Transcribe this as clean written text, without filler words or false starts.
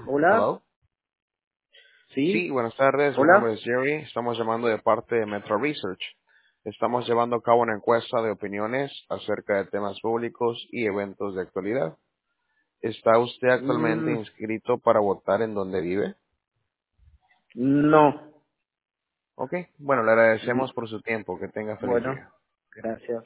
Hola, Hello. Sí, sí, buenas tardes. Mi nombre hola. es Jerry. Estamos llamando de parte de Metro Research. Estamos llevando a cabo una encuesta de opiniones acerca de temas públicos y eventos de actualidad. ¿Está usted actualmente Mm, inscrito para votar en donde vive? no. Ok. Bueno, le Mm, agradecemos por su tiempo. Que tenga feliz Bueno, día. gracias.